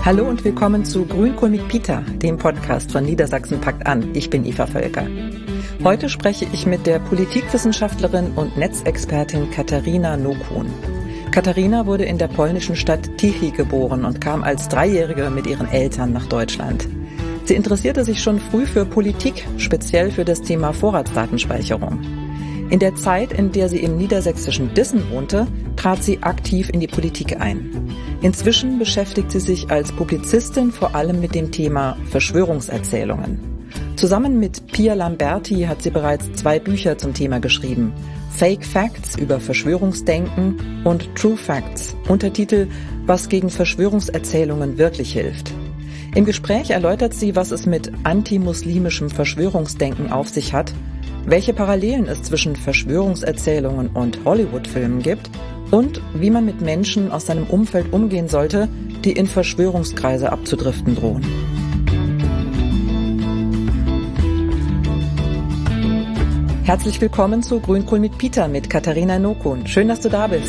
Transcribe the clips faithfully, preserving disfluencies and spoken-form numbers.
Hallo und willkommen zu Grünkohl mit Peter, dem Podcast von Niedersachsen packt an. Ich bin Eva Völker. Heute spreche ich mit der Politikwissenschaftlerin und Netzexpertin Katarina Nokun. Katarina wurde in der polnischen Stadt Tychy geboren und kam als Dreijährige mit ihren Eltern nach Deutschland. Sie interessierte sich schon früh für Politik, speziell für das Thema Vorratsdatenspeicherung. In der Zeit, in der sie im niedersächsischen Dissen wohnte, trat sie aktiv in die Politik ein. Inzwischen beschäftigt sie sich als Publizistin vor allem mit dem Thema Verschwörungserzählungen. Zusammen mit Pia Lamberti hat sie bereits zwei Bücher zum Thema geschrieben. Fake Facts über Verschwörungsdenken und True Facts, Untertitel Was gegen Verschwörungserzählungen wirklich hilft. Im Gespräch erläutert sie, was es mit antimuslimischem Verschwörungsdenken auf sich hat, welche Parallelen es zwischen Verschwörungserzählungen und Hollywood-Filmen gibt und wie man mit Menschen aus seinem Umfeld umgehen sollte, die in Verschwörungskreise abzudriften drohen. Herzlich willkommen zu Grünkohl mit Peter mit Katarina Nokun. Schön, dass du da bist.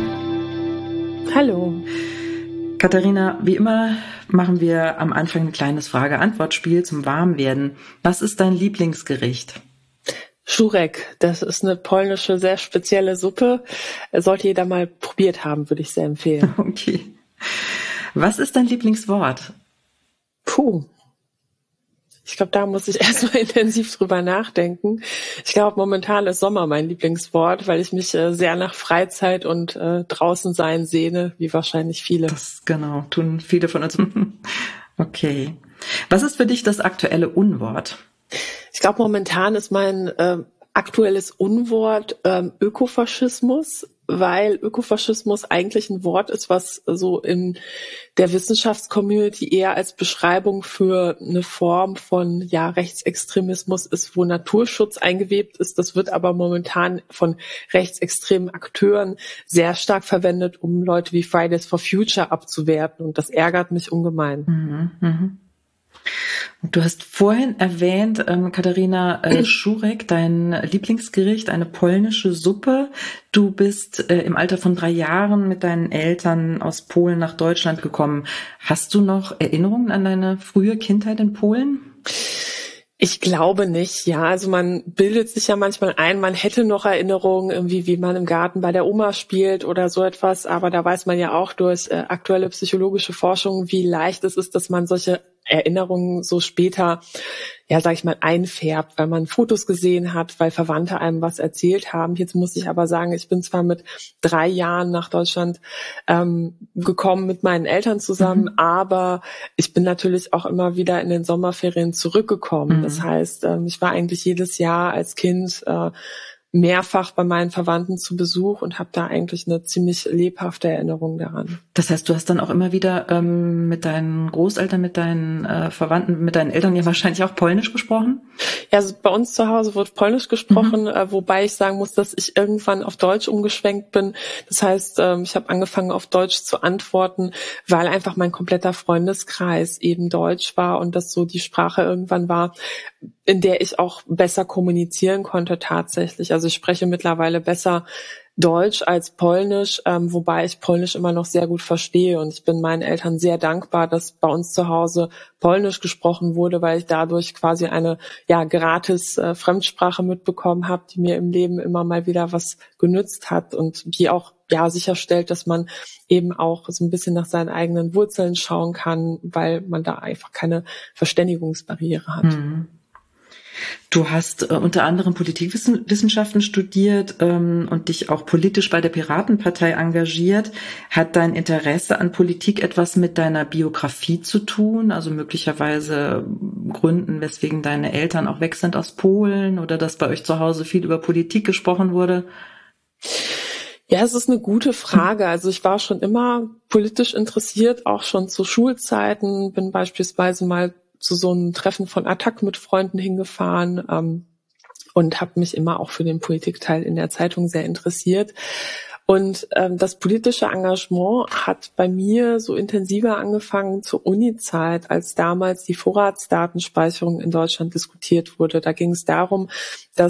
Hallo. Katharina, wie immer machen wir am Anfang ein kleines Frage-Antwort-Spiel zum Warmwerden. Was ist dein Lieblingsgericht? Żurek, das ist eine polnische, sehr spezielle Suppe. Sollte jeder mal probiert haben, würde ich sehr empfehlen. Okay. Was ist dein Lieblingswort? Puh. Ich glaube, da muss ich erstmal intensiv drüber nachdenken. Ich glaube, momentan ist Sommer mein Lieblingswort, weil ich mich äh, sehr nach Freizeit und äh, draußen sein sehne, wie wahrscheinlich viele. Das, genau, tun viele von uns. Okay. Was ist für dich das aktuelle Unwort? Ich glaube, momentan ist mein äh, aktuelles Unwort ähm, Ökofaschismus, weil Ökofaschismus eigentlich ein Wort ist, was so in der Wissenschaftscommunity eher als Beschreibung für eine Form von ja Rechtsextremismus ist, wo Naturschutz eingewebt ist. Das wird aber momentan von rechtsextremen Akteuren sehr stark verwendet, um Leute wie Fridays for Future abzuwerten. Und das ärgert mich ungemein. Mhm, mhm. Du hast vorhin erwähnt, ähm, Katharina, äh, Żurek, dein Lieblingsgericht, eine polnische Suppe. Du bist äh, im Alter von drei Jahren mit deinen Eltern aus Polen nach Deutschland gekommen. Hast du noch Erinnerungen an deine frühe Kindheit in Polen? Ich glaube nicht, ja. Also man bildet sich ja manchmal ein, man hätte noch Erinnerungen, irgendwie wie man im Garten bei der Oma spielt oder so etwas. Aber da weiß man ja auch durch äh, aktuelle psychologische Forschung, wie leicht es ist, dass man solche Erinnerungen so später, ja, sag ich mal, einfärbt, weil man Fotos gesehen hat, weil Verwandte einem was erzählt haben. Jetzt muss ich aber sagen, ich bin zwar mit drei Jahren nach Deutschland ähm, gekommen mit meinen Eltern zusammen, mhm. aber ich bin natürlich auch immer wieder in den Sommerferien zurückgekommen. Mhm. Das heißt, ähm, ich war eigentlich jedes Jahr als Kind äh, mehrfach bei meinen Verwandten zu Besuch und habe da eigentlich eine ziemlich lebhafte Erinnerung daran. Das heißt, du hast dann auch immer wieder ähm, mit deinen Großeltern, mit deinen äh, Verwandten, mit deinen Eltern ja wahrscheinlich auch Polnisch gesprochen? Ja, also bei uns zu Hause wird Polnisch gesprochen, mhm. äh, wobei ich sagen muss, dass ich irgendwann auf Deutsch umgeschwenkt bin. Das heißt, ähm, ich habe angefangen auf Deutsch zu antworten, weil einfach mein kompletter Freundeskreis eben Deutsch war und das so die Sprache irgendwann war, in der ich auch besser kommunizieren konnte tatsächlich. Also ich spreche mittlerweile besser Deutsch als Polnisch, ähm, wobei ich Polnisch immer noch sehr gut verstehe. Und ich bin meinen Eltern sehr dankbar, dass bei uns zu Hause Polnisch gesprochen wurde, weil ich dadurch quasi eine ja gratis äh, Fremdsprache mitbekommen habe, die mir im Leben immer mal wieder was genützt hat und die auch ja sicherstellt, dass man eben auch so ein bisschen nach seinen eigenen Wurzeln schauen kann, weil man da einfach keine Verständigungsbarriere hat. Mhm. Du hast äh, unter anderem Politikwissenschaften studiert ähm, und dich auch politisch bei der Piratenpartei engagiert. Hat dein Interesse an Politik etwas mit deiner Biografie zu tun? Also möglicherweise Gründen, weswegen deine Eltern auch weg sind aus Polen oder dass bei euch zu Hause viel über Politik gesprochen wurde? Ja, es ist eine gute Frage. Also ich war schon immer politisch interessiert, auch schon zu Schulzeiten, bin beispielsweise mal zu so einem Treffen von Attac mit Freunden hingefahren ähm, und habe mich immer auch für den Politikteil in der Zeitung sehr interessiert. Und ähm, das politische Engagement hat bei mir so intensiver angefangen zur Uni-Zeit, als damals die Vorratsdatenspeicherung in Deutschland diskutiert wurde. Da ging es darum, dass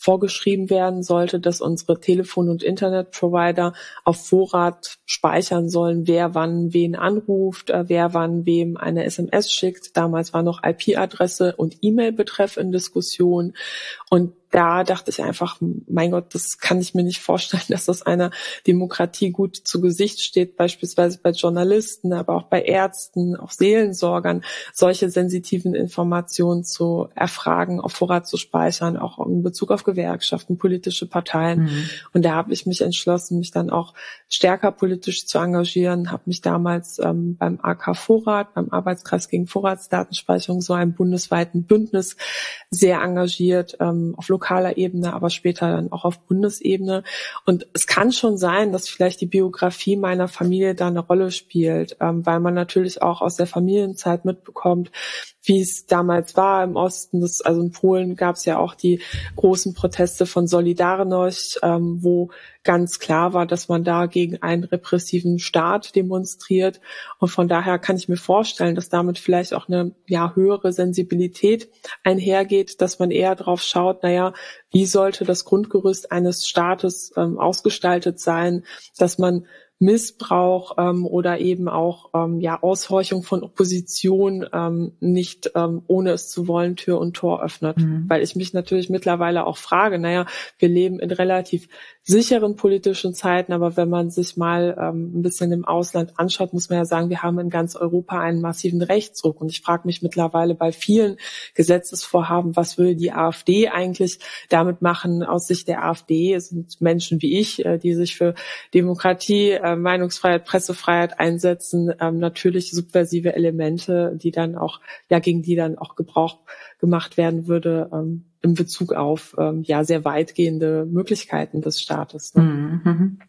vorgeschrieben werden sollte, dass unsere Telefon- und Internetprovider auf Vorrat speichern sollen, wer wann wen anruft, äh, wer wann wem eine S M S schickt. Damals war noch I P-Adresse und E-Mail-Betreff in Diskussion. Und da dachte ich einfach, mein Gott, das kann ich mir nicht vorstellen, dass das einer Demokratie gut zu Gesicht steht, beispielsweise bei Journalisten, aber auch bei Ärzten, auch Seelensorgern, solche sensitiven Informationen zu erfragen, auf Vorrat zu speichern, auch in Bezug auf Gewerkschaften, politische Parteien. Mhm. Und da habe ich mich entschlossen, mich dann auch stärker politisch zu engagieren, habe mich damals ähm, beim A K Vorrat, beim Arbeitskreis gegen Vorratsdatenspeicherung, so einem bundesweiten Bündnis, sehr engagiert, ähm, auf lokaler Ebene, aber später dann auch auf Bundesebene. Und es kann schon sein, dass vielleicht die Biografie meiner Familie da eine Rolle spielt, ähm, weil man natürlich auch aus der Familienzeit mitbekommt, wie es damals war im Osten. Das, also in Polen gab es ja auch die großen Proteste von Solidarność, ähm, wo ganz klar war, dass man da gegen einen repressiven Staat demonstriert. Und von daher kann ich mir vorstellen, dass damit vielleicht auch eine ja höhere Sensibilität einhergeht, dass man eher drauf schaut, naja, wie sollte das Grundgerüst eines Staates ähm, ausgestaltet sein, dass man Missbrauch ähm, oder eben auch ähm, ja Aushorchung von Opposition ähm, nicht ähm, ohne es zu wollen Tür und Tor öffnet. Mhm. Weil ich mich natürlich mittlerweile auch frage, naja, wir leben in relativ sicheren politischen Zeiten, aber wenn man sich mal ähm, ein bisschen im Ausland anschaut, muss man ja sagen, wir haben in ganz Europa einen massiven Rechtsruck. Und ich frage mich mittlerweile bei vielen Gesetzesvorhaben, was will die AfD eigentlich damit machen? Aus Sicht der AfD sind Menschen wie ich, äh, die sich für Demokratie, äh, Meinungsfreiheit, Pressefreiheit einsetzen, ähm, natürlich subversive Elemente, die dann auch, ja, gegen die dann auch Gebrauch gemacht werden würde, ähm, in Bezug auf ähm, ja sehr weitgehende Möglichkeiten des Staates. Ne? Mhm.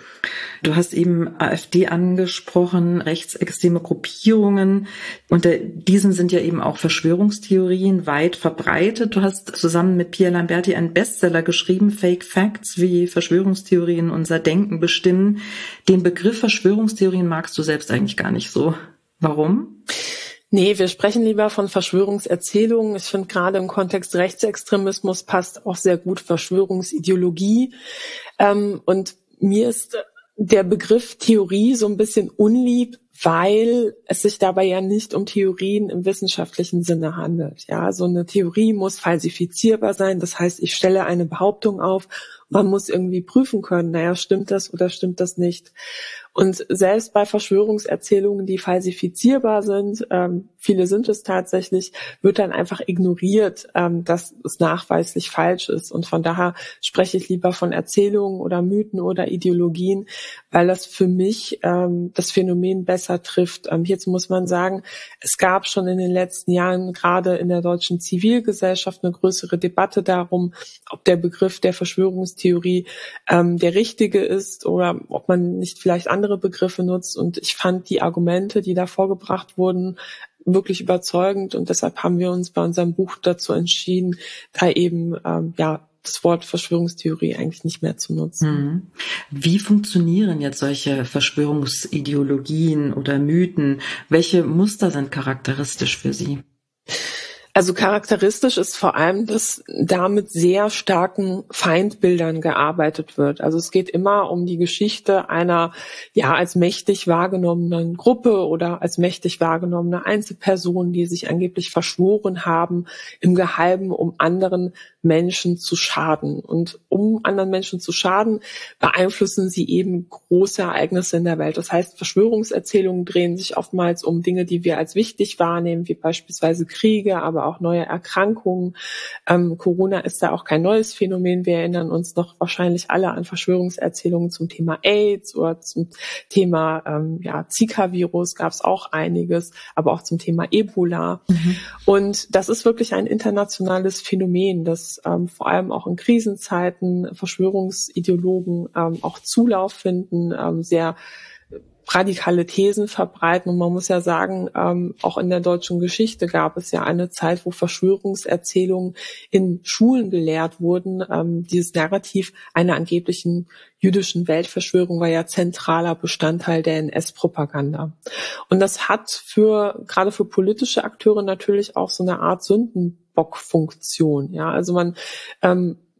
Du hast eben AfD angesprochen, rechtsextreme Gruppierungen. Unter diesen sind ja eben auch Verschwörungstheorien weit verbreitet. Du hast zusammen mit Pierre Lamberti einen Bestseller geschrieben, Fake Facts, wie Verschwörungstheorien unser Denken bestimmen. Den Begriff Verschwörungstheorien magst du selbst eigentlich gar nicht so. Warum? Nee, wir sprechen lieber von Verschwörungserzählungen. Ich finde, gerade im Kontext Rechtsextremismus passt auch sehr gut Verschwörungsideologie. Ähm, und mir ist der Begriff Theorie so ein bisschen unlieb, weil es sich dabei ja nicht um Theorien im wissenschaftlichen Sinne handelt. Ja, so eine Theorie muss falsifizierbar sein. Das heißt, ich stelle eine Behauptung auf. Man muss irgendwie prüfen können, naja, stimmt das oder stimmt das nicht? Und selbst bei Verschwörungserzählungen, die falsifizierbar sind, ähm, viele sind es tatsächlich, wird dann einfach ignoriert, ähm, dass es nachweislich falsch ist. Und von daher spreche ich lieber von Erzählungen oder Mythen oder Ideologien, weil das für mich ähm, das Phänomen besser trifft. Ähm, hierzu muss man sagen, es gab schon in den letzten Jahren gerade in der deutschen Zivilgesellschaft eine größere Debatte darum, ob der Begriff der Verschwörungstheorie ähm, der richtige ist oder ob man nicht vielleicht andere Begriffe nutzt. Und ich fand die Argumente, die da vorgebracht wurden, wirklich überzeugend. Und deshalb haben wir uns bei unserem Buch dazu entschieden, da eben ähm, ja das Wort Verschwörungstheorie eigentlich nicht mehr zu nutzen. Wie funktionieren jetzt solche Verschwörungsideologien oder Mythen? Welche Muster sind charakteristisch für sie? Also charakteristisch ist vor allem, dass da mit sehr starken Feindbildern gearbeitet wird. Also es geht immer um die Geschichte einer ja als mächtig wahrgenommenen Gruppe oder als mächtig wahrgenommene Einzelperson, die sich angeblich verschworen haben, im Geheimen, um anderen Menschen zu schaden. Und um anderen Menschen zu schaden, beeinflussen sie eben große Ereignisse in der Welt. Das heißt, Verschwörungserzählungen drehen sich oftmals um Dinge, die wir als wichtig wahrnehmen, wie beispielsweise Kriege, aber auch neue Erkrankungen. Ähm, Corona ist da auch kein neues Phänomen. Wir erinnern uns noch wahrscheinlich alle an Verschwörungserzählungen zum Thema AIDS oder zum Thema ähm, ja, Zika-Virus gab es auch einiges, aber auch zum Thema Ebola. Mhm. Und das ist wirklich ein internationales Phänomen, das ähm, vor allem auch in Krisenzeiten Verschwörungsideologen ähm, auch Zulauf finden, ähm, sehr radikale Thesen verbreiten. Und man muss ja sagen, ähm, auch in der deutschen Geschichte gab es ja eine Zeit, wo Verschwörungserzählungen in Schulen gelehrt wurden. Ähm, dieses Narrativ einer angeblichen jüdischen Weltverschwörung war ja zentraler Bestandteil der N S-Propaganda. Und das hat für gerade für politische Akteure natürlich auch so eine Art Sündenbockfunktion. Ja, also man ähm,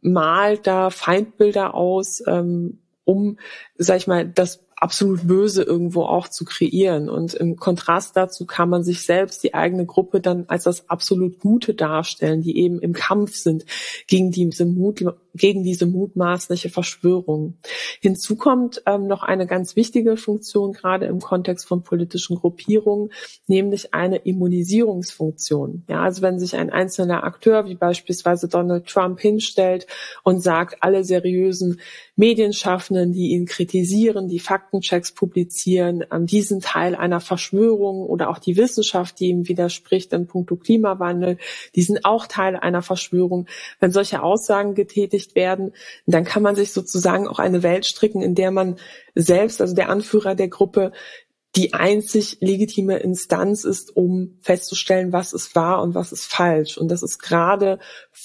malt da Feindbilder aus, ähm, um, sag ich mal, das absolut Böse irgendwo auch zu kreieren. Und im Kontrast dazu kann man sich selbst, die eigene Gruppe, dann als das absolut Gute darstellen, die eben im Kampf sind gegen diese, Mut, gegen diese mutmaßliche Verschwörung. Hinzu kommt ähm, noch eine ganz wichtige Funktion, gerade im Kontext von politischen Gruppierungen, nämlich eine Immunisierungsfunktion. Ja, also wenn sich ein einzelner Akteur, wie beispielsweise Donald Trump, hinstellt und sagt, alle seriösen Medienschaffenden, die ihn kritisieren, die Faktenchecks publizieren, ähm, diesen Teil einer Verschwörung, oder auch die Wissenschaft, die ihm widerspricht in puncto Klimawandel, die sind auch Teil einer Verschwörung. Wenn solche Aussagen getätigt werden, dann kann man sich sozusagen auch eine Welt stricken, in der man selbst, also der Anführer der Gruppe, die einzig legitime Instanz ist, um festzustellen, was ist wahr und was ist falsch. Und das ist gerade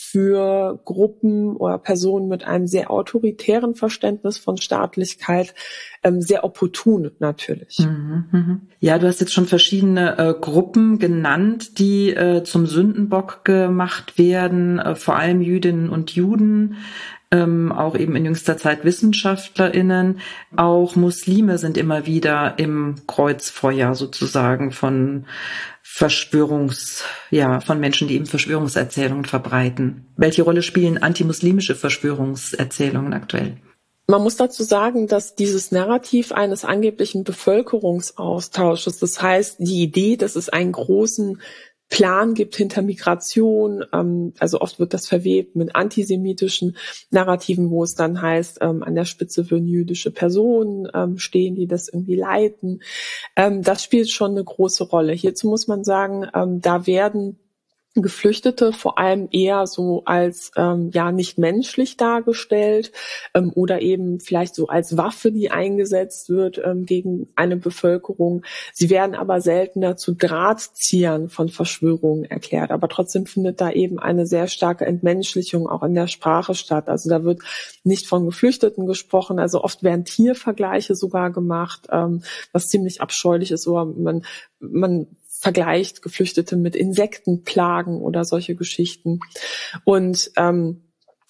für Gruppen oder Personen mit einem sehr autoritären Verständnis von Staatlichkeit ähm, sehr opportun natürlich. Ja, du hast jetzt schon verschiedene äh, Gruppen genannt, die äh, zum Sündenbock gemacht werden, äh, vor allem Jüdinnen und Juden. Ähm, auch eben in jüngster Zeit WissenschaftlerInnen, auch Muslime sind immer wieder im Kreuzfeuer sozusagen von Verschwörungs, ja, von Menschen, die eben Verschwörungserzählungen verbreiten. Welche Rolle spielen antimuslimische Verschwörungserzählungen aktuell? Man muss dazu sagen, dass dieses Narrativ eines angeblichen Bevölkerungsaustausches, das heißt die Idee, dass es einen großen Plan gibt hinter Migration, ähm, also oft wird das verwebt mit antisemitischen Narrativen, wo es dann heißt, ähm, an der Spitze würden jüdische Personen ähm, stehen, die das irgendwie leiten. Ähm, das spielt schon eine große Rolle. Hierzu muss man sagen, ähm, da werden Geflüchtete vor allem eher so als ähm, ja nicht menschlich dargestellt ähm, oder eben vielleicht so als Waffe, die eingesetzt wird ähm, gegen eine Bevölkerung. Sie werden aber seltener zu Drahtziehern von Verschwörungen erklärt. Aber trotzdem findet da eben eine sehr starke Entmenschlichung auch in der Sprache statt. Also da wird nicht von Geflüchteten gesprochen. Also oft werden Tiervergleiche sogar gemacht, ähm, was ziemlich abscheulich ist. Oder man man vergleicht Geflüchtete mit Insektenplagen oder solche Geschichten. Und ähm,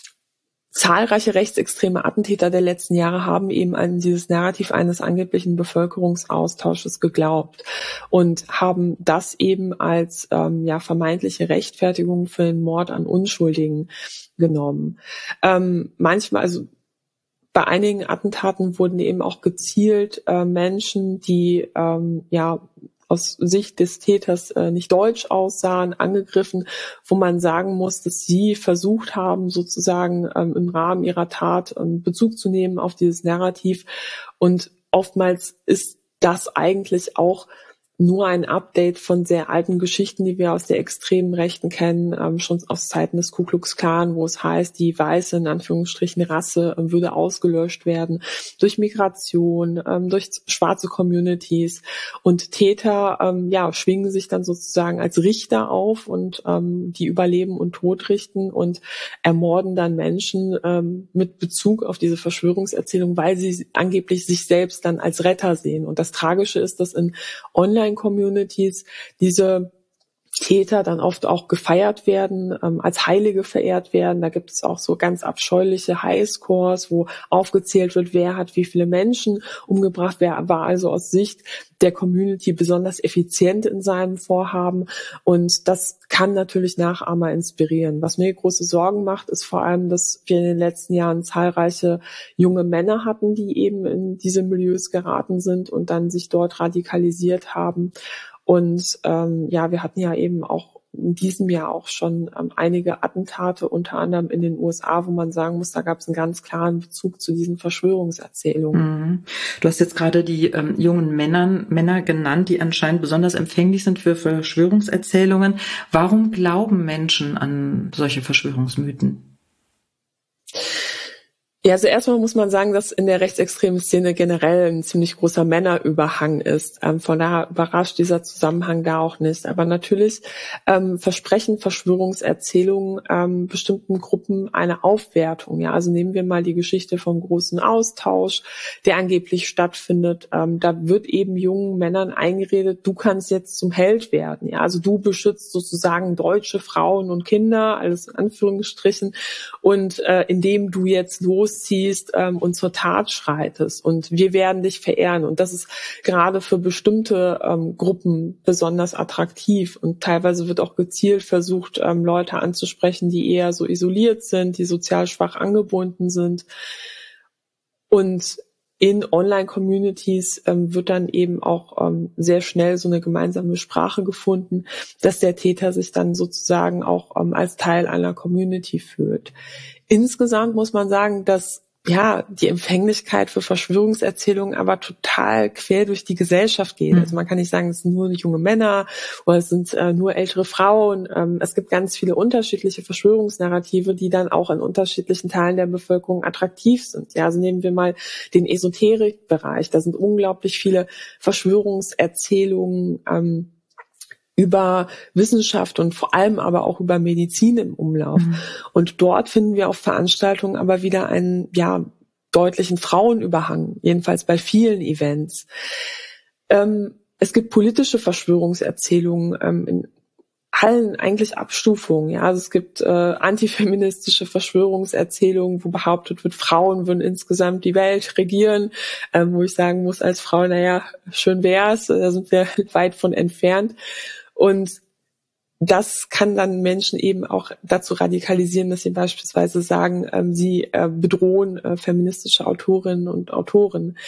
zahlreiche rechtsextreme Attentäter der letzten Jahre haben eben an dieses Narrativ eines angeblichen Bevölkerungsaustausches geglaubt und haben das eben als ähm, ja vermeintliche Rechtfertigung für den Mord an Unschuldigen genommen. Ähm, manchmal, also bei einigen Attentaten wurden eben auch gezielt äh, Menschen, die ähm, ja aus Sicht des Täters äh, nicht deutsch aussahen, angegriffen, wo man sagen muss, dass sie versucht haben, sozusagen ähm, im Rahmen ihrer Tat ähm, Bezug zu nehmen auf dieses Narrativ. Und oftmals ist das eigentlich auch nur ein Update von sehr alten Geschichten, die wir aus der extremen Rechten kennen, ähm, schon aus Zeiten des Ku Klux Klan, wo es heißt, die weiße, in Anführungsstrichen, Rasse ähm, würde ausgelöscht werden durch Migration, ähm, durch schwarze Communities. Und Täter ähm, ja schwingen sich dann sozusagen als Richter auf und ähm, die über Leben und Tod richten und ermorden dann Menschen ähm, mit Bezug auf diese Verschwörungserzählung, weil sie angeblich sich selbst dann als Retter sehen. Und das Tragische ist, dass in Online Communities diese Täter dann oft auch gefeiert werden, ähm, als Heilige verehrt werden. Da gibt es auch so ganz abscheuliche Highscores, wo aufgezählt wird, wer hat wie viele Menschen umgebracht, wer war also aus Sicht der Community besonders effizient in seinem Vorhaben. Und das kann natürlich Nachahmer inspirieren. Was mir große Sorgen macht, ist vor allem, dass wir in den letzten Jahren zahlreiche junge Männer hatten, die eben in diese Milieus geraten sind und dann sich dort radikalisiert haben. Und ähm, ja, wir hatten ja eben auch in diesem Jahr auch schon ähm, einige Attentate, unter anderem in den U S A, wo man sagen muss, da gab es einen ganz klaren Bezug zu diesen Verschwörungserzählungen. Mhm. Du hast jetzt gerade die ähm, jungen Männern, Männer genannt, die anscheinend besonders empfänglich sind für Verschwörungserzählungen. Warum glauben Menschen an solche Verschwörungsmythen? Ja, also erstmal muss man sagen, dass in der rechtsextremen Szene generell ein ziemlich großer Männerüberhang ist. Ähm, von daher überrascht dieser Zusammenhang da auch nicht. Aber natürlich ähm, versprechen Verschwörungserzählungen ähm, bestimmten Gruppen eine Aufwertung. Ja, also nehmen wir mal die Geschichte vom großen Austausch, der angeblich stattfindet. Ähm, da wird eben jungen Männern eingeredet, du kannst jetzt zum Held werden. Ja, also du beschützt sozusagen deutsche Frauen und Kinder, alles in Anführungsstrichen. Und äh, indem du jetzt los ziehst ähm, und zur Tat schreitest und wir werden dich verehren und das ist gerade für bestimmte ähm, Gruppen besonders attraktiv und teilweise wird auch gezielt versucht, ähm, Leute anzusprechen, die eher so isoliert sind, die sozial schwach angebunden sind und in Online-Communities ähm, wird dann eben auch ähm, sehr schnell so eine gemeinsame Sprache gefunden, dass der Täter sich dann sozusagen auch ähm, als Teil einer Community fühlt. Insgesamt muss man sagen, dass ja die Empfänglichkeit für Verschwörungserzählungen aber total quer durch die Gesellschaft geht. Also man kann nicht sagen, es sind nur junge Männer oder es sind äh, nur ältere Frauen. Ähm, es gibt ganz viele unterschiedliche Verschwörungsnarrative, die dann auch in unterschiedlichen Teilen der Bevölkerung attraktiv sind. Ja, also nehmen wir mal den Esoterikbereich. Da sind unglaublich viele Verschwörungserzählungen ähm, über Wissenschaft und vor allem aber auch über Medizin im Umlauf. Mhm. Und dort finden wir auf Veranstaltungen aber wieder einen, ja, deutlichen Frauenüberhang, jedenfalls bei vielen Events. Ähm, es gibt politische Verschwörungserzählungen ähm, in allen eigentlich Abstufungen. Ja, also es gibt äh, antifeministische Verschwörungserzählungen, wo behauptet wird, Frauen würden insgesamt die Welt regieren, ähm, wo ich sagen muss als Frau, naja, schön wär's, da sind wir weit von entfernt. Und das kann dann Menschen eben auch dazu radikalisieren, dass sie beispielsweise sagen, ähm, sie äh, bedrohen äh, feministische Autorinnen und Autoren.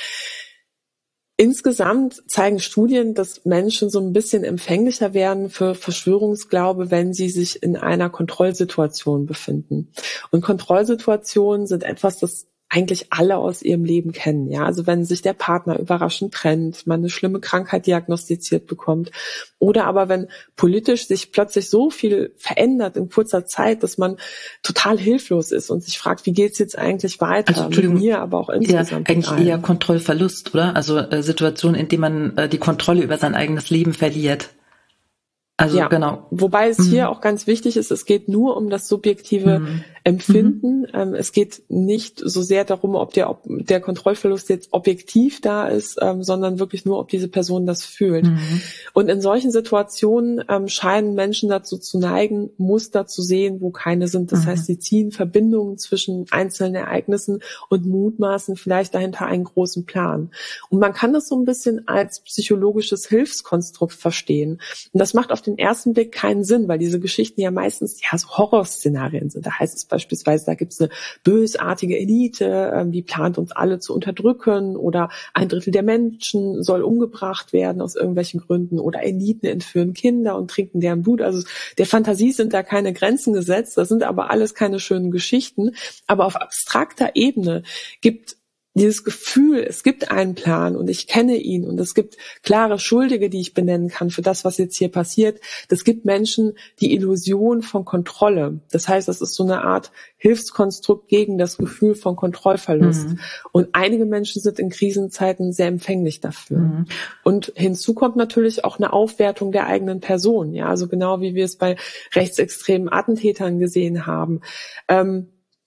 Insgesamt zeigen Studien, dass Menschen so ein bisschen empfänglicher werden für Verschwörungsglaube, wenn sie sich in einer Kontrollsituation befinden. Und Kontrollsituationen sind etwas, das eigentlich alle aus ihrem Leben kennen. Ja, also wenn sich der Partner überraschend trennt, man eine schlimme Krankheit diagnostiziert bekommt oder aber wenn politisch sich plötzlich so viel verändert in kurzer Zeit, dass man total hilflos ist und sich fragt, wie geht's jetzt eigentlich weiter? Also, Entschuldigung, mit mir, aber auch insgesamt. Ja, eigentlich eher Kontrollverlust, oder? Also äh, Situationen, in denen man äh, die Kontrolle über sein eigenes Leben verliert. Also ja, genau. Wobei es mhm. hier auch ganz wichtig ist, es geht nur um das subjektive mhm. Empfinden. Mhm. Ähm, es geht nicht so sehr darum, ob der, ob der Kontrollverlust jetzt objektiv da ist, ähm, sondern wirklich nur, ob diese Person das fühlt. Mhm. Und in solchen Situationen ähm, scheinen Menschen dazu zu neigen, Muster zu sehen, wo keine sind. Das mhm. heißt, sie ziehen Verbindungen zwischen einzelnen Ereignissen und mutmaßen vielleicht dahinter einen großen Plan. Und man kann das so ein bisschen als psychologisches Hilfskonstrukt verstehen. Und das macht auf den ersten Blick keinen Sinn, weil diese Geschichten ja meistens ja so Horrorszenarien sind. Da heißt es beispielsweise, da gibt es eine bösartige Elite, ähm, die plant uns alle zu unterdrücken oder ein Drittel der Menschen soll umgebracht werden aus irgendwelchen Gründen oder Eliten entführen Kinder und trinken deren Blut. Also der Fantasie sind da keine Grenzen gesetzt, das sind aber alles keine schönen Geschichten. Aber auf abstrakter Ebene gibt dieses Gefühl, es gibt einen Plan und ich kenne ihn und es gibt klare Schuldige, die ich benennen kann für das, was jetzt hier passiert. Das gibt Menschen die Illusion von Kontrolle. Das heißt, das ist so eine Art Hilfskonstrukt gegen das Gefühl von Kontrollverlust. Mhm. Und einige Menschen sind in Krisenzeiten sehr empfänglich dafür. Mhm. Und hinzu kommt natürlich auch eine Aufwertung der eigenen Person. Ja, also genau wie wir es bei rechtsextremen Attentätern gesehen haben. Ähm,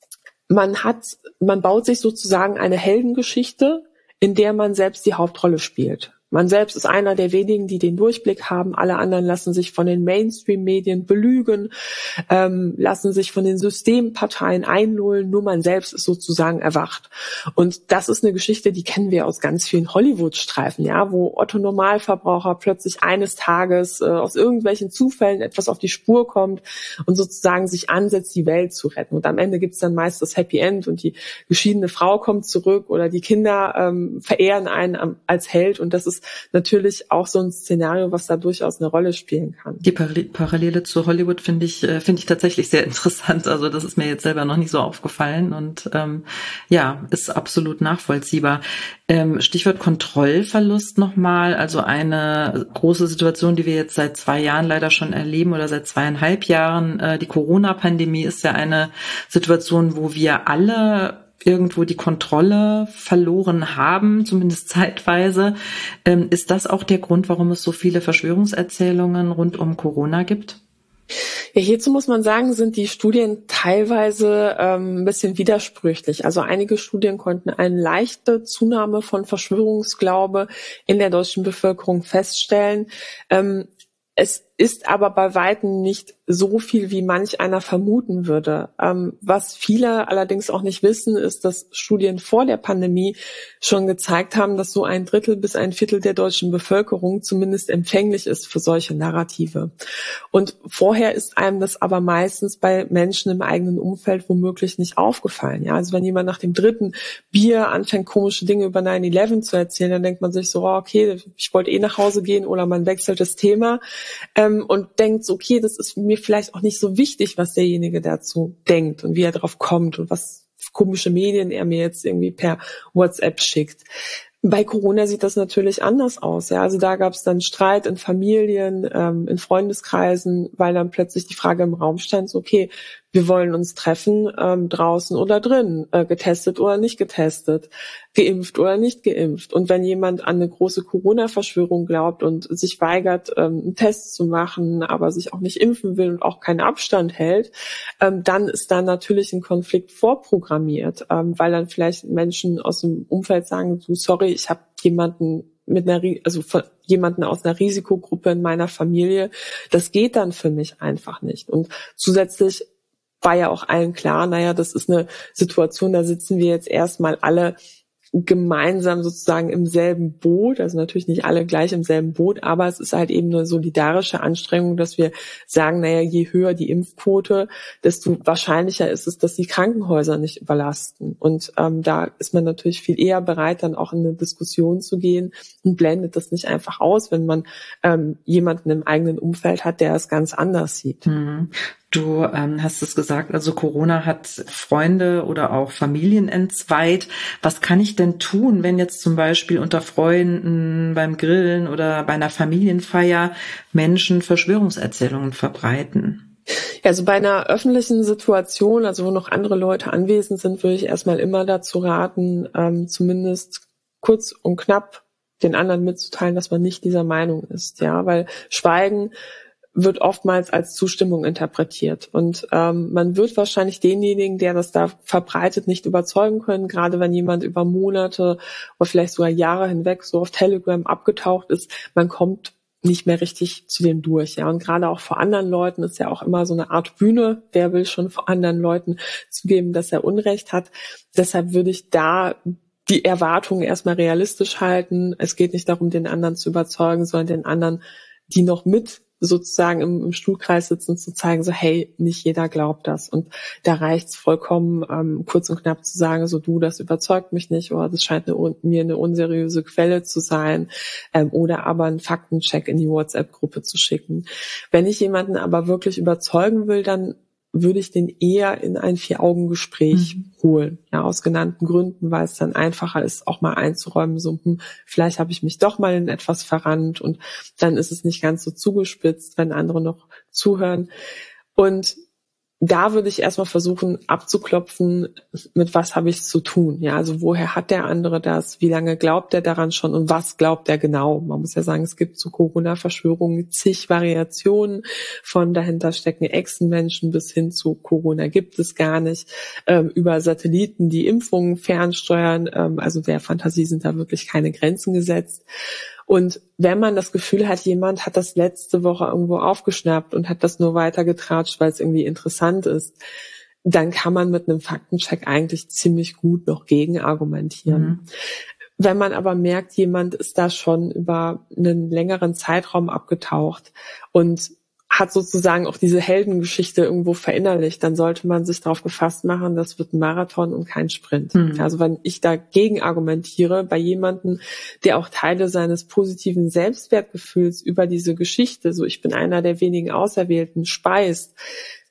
Man hat, man baut sich sozusagen eine Heldengeschichte, in der man selbst die Hauptrolle spielt. Man selbst ist einer der wenigen, die den Durchblick haben. Alle anderen lassen sich von den Mainstream-Medien belügen, ähm, lassen sich von den Systemparteien einlullen. Nur man selbst ist sozusagen erwacht. Und das ist eine Geschichte, die kennen wir aus ganz vielen Hollywood-Streifen, ja, wo Otto Normalverbraucher plötzlich eines Tages äh, aus irgendwelchen Zufällen etwas auf die Spur kommt und sozusagen sich ansetzt, die Welt zu retten. Und am Ende gibt's dann meist das Happy End und die geschiedene Frau kommt zurück oder die Kinder ähm, verehren einen als Held. Und das ist natürlich auch so ein Szenario, was da durchaus eine Rolle spielen kann. Die Parallele zu Hollywood finde ich äh, finde ich tatsächlich sehr interessant. Also das ist mir jetzt selber noch nicht so aufgefallen und ähm, ja, ist absolut nachvollziehbar. Ähm, Stichwort Kontrollverlust nochmal. Also eine große Situation, die wir jetzt seit zwei Jahren leider schon erleben oder seit zweieinhalb Jahren. Äh, die Corona-Pandemie ist ja eine Situation, wo wir alle irgendwo die Kontrolle verloren haben, zumindest zeitweise. Ähm, ist das auch der Grund, warum es so viele Verschwörungserzählungen rund um Corona gibt? Ja, hierzu muss man sagen, sind die Studien teilweise ähm, ein bisschen widersprüchlich. Also einige Studien konnten eine leichte Zunahme von Verschwörungsglaube in der deutschen Bevölkerung feststellen. Ähm, es ist aber bei Weitem nicht so viel, wie manch einer vermuten würde. Ähm, was viele allerdings auch nicht wissen, ist, dass Studien vor der Pandemie schon gezeigt haben, dass so ein Drittel bis ein Viertel der deutschen Bevölkerung zumindest empfänglich ist für solche Narrative. Und vorher ist einem das aber meistens bei Menschen im eigenen Umfeld womöglich nicht aufgefallen. Ja, also wenn jemand nach dem dritten Bier anfängt, komische Dinge über nine eleven zu erzählen, dann denkt man sich so, oh, okay, ich wollte eh nach Hause gehen, oder man wechselt das Thema. Ähm, und denkt, okay, das ist mir vielleicht auch nicht so wichtig, was derjenige dazu denkt und wie er drauf kommt und was komische Medien er mir jetzt irgendwie per WhatsApp schickt. Bei Corona sieht das natürlich anders aus. Ja, also da gab es dann Streit in Familien, ähm, in Freundeskreisen, weil dann plötzlich die Frage im Raum stand, so, okay, wir wollen uns treffen, ähm, draußen oder drin, äh, getestet oder nicht getestet, geimpft oder nicht geimpft. Und wenn jemand an eine große Corona-Verschwörung glaubt und sich weigert, ähm, einen Test zu machen, aber sich auch nicht impfen will und auch keinen Abstand hält, ähm, dann ist da natürlich ein Konflikt vorprogrammiert, ähm, weil dann vielleicht Menschen aus dem Umfeld sagen, du, sorry, ich habe jemanden mit einer, also von jemanden aus einer Risikogruppe in meiner Familie, das geht dann für mich einfach nicht. Und zusätzlich war ja auch allen klar, naja, das ist eine Situation, da sitzen wir jetzt erstmal alle gemeinsam sozusagen im selben Boot, also natürlich nicht alle gleich im selben Boot, aber es ist halt eben eine solidarische Anstrengung, dass wir sagen, naja, je höher die Impfquote, desto wahrscheinlicher ist es, dass die Krankenhäuser nicht überlasten. Und ähm, da ist man natürlich viel eher bereit, dann auch in eine Diskussion zu gehen und blendet das nicht einfach aus, wenn man ähm, jemanden im eigenen Umfeld hat, der es ganz anders sieht. Mhm. Du ähm, hast es gesagt, also Corona hat Freunde oder auch Familien entzweit. Was kann ich denn tun, wenn jetzt zum Beispiel unter Freunden beim Grillen oder bei einer Familienfeier Menschen Verschwörungserzählungen verbreiten? Ja, also bei einer öffentlichen Situation, also wo noch andere Leute anwesend sind, würde ich erstmal immer dazu raten, ähm, zumindest kurz und knapp den anderen mitzuteilen, dass man nicht dieser Meinung ist. Ja, weil Schweigen wird oftmals als Zustimmung interpretiert. Und ähm, man wird wahrscheinlich denjenigen, der das da verbreitet, nicht überzeugen können, gerade wenn jemand über Monate oder vielleicht sogar Jahre hinweg so auf Telegram abgetaucht ist. Man kommt nicht mehr richtig zu dem durch. Ja, und gerade auch vor anderen Leuten ist ja auch immer so eine Art Bühne. Wer will schon vor anderen Leuten zugeben, dass er Unrecht hat? Deshalb würde ich da die Erwartungen erstmal realistisch halten. Es geht nicht darum, den anderen zu überzeugen, sondern den anderen, die noch mit sozusagen im, im Stuhlkreis sitzen, zu zeigen, so hey, nicht jeder glaubt das. Und da reicht's vollkommen, ähm, kurz und knapp zu sagen, so du, das überzeugt mich nicht, oder das scheint eine, mir eine unseriöse Quelle zu sein, ähm, oder aber einen Faktencheck in die WhatsApp-Gruppe zu schicken. Wenn ich jemanden aber wirklich überzeugen will, dann würde ich den eher in ein Vier-Augen-Gespräch mhm. holen. Ja, aus genannten Gründen, weil es dann einfacher ist, auch mal einzuräumen, so, hm, vielleicht habe ich mich doch mal in etwas verrannt, und dann ist es nicht ganz so zugespitzt, wenn andere noch zuhören. Und da würde ich erstmal versuchen abzuklopfen, mit was habe ich zu tun. Ja, also woher hat der andere das? Wie lange glaubt er daran schon? Und was glaubt er genau? Man muss ja sagen, es gibt zu Corona-Verschwörungen zig Variationen, von dahinter stecken Echsenmenschen bis hin zu Corona gibt es gar nicht, ähm, über Satelliten, die Impfungen fernsteuern. Ähm, also der Fantasie sind da wirklich keine Grenzen gesetzt. Und wenn man das Gefühl hat, jemand hat das letzte Woche irgendwo aufgeschnappt und hat das nur weitergetratscht, weil es irgendwie interessant ist, dann kann man mit einem Faktencheck eigentlich ziemlich gut noch gegen argumentieren. Mhm. Wenn man aber merkt, jemand ist da schon über einen längeren Zeitraum abgetaucht und hat sozusagen auch diese Heldengeschichte irgendwo verinnerlicht, dann sollte man sich darauf gefasst machen, das wird ein Marathon und kein Sprint. Mhm. Also wenn ich dagegen argumentiere, bei jemandem, der auch Teile seines positiven Selbstwertgefühls über diese Geschichte, so ich bin einer der wenigen Auserwählten, speist,